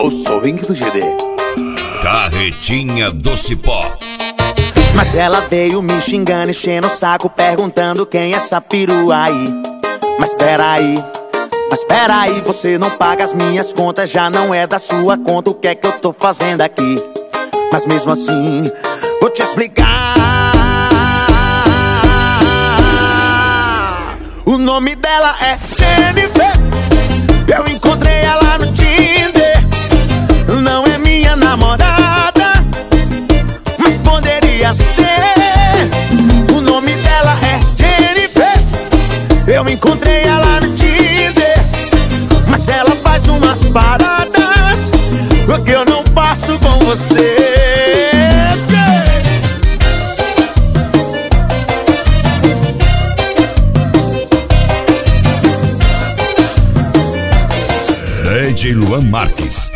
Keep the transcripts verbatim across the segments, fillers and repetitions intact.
o swing do G D. Carretinha do Cipó. Mas ela veio me xingando, enchendo o saco, perguntando quem é essa perua aí. Mas peraí, mas peraí, você não paga as minhas contas, já não é da sua conta, o que é que eu tô fazendo aqui? Mas mesmo assim, vou te explicar. O nome dela é Jennifer, eu encontrei ela no Tinder. Não é minha namorada, mas poderia ser. O nome dela é Jennifer, eu encontrei ela no Tinder. Mas ela faz umas paradas que eu não passo com você. D J Luan Marques.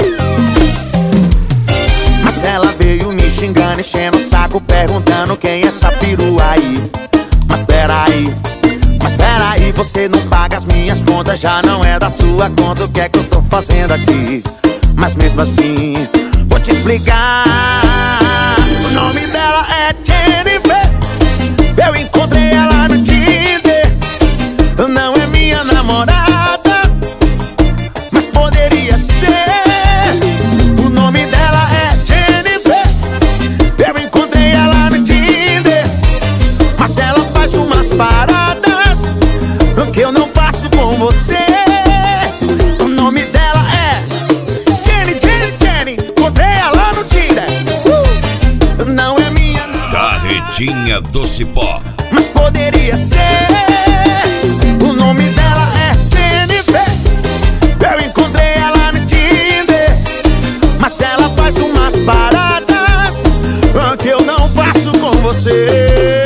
Mas ela veio me xingando, enchendo o saco, perguntando quem é essa perua aí. Mas peraí, mas peraí, você não paga as minhas contas, já não é da sua conta, o que é que eu tô fazendo aqui? Mas mesmo assim, vou te explicar. O nome dela é Jennifer, eu encontrei ela no Tinder. Não é minha namorada, mas poderia ser. O nome dela é Jennifer, eu encontrei ela no Tinder. Mas ela faz umas paradas que eu não faço com você. O nome dela é Jenny, Jenny, Jenny, encontrei ela no Tinder. uh! Não é minha, Carretinha do Cipó. mas poderia ser. O nome dela é Jennifer, eu encontrei ela no Tinder. Mas ela faz umas paradas que eu não faço com você.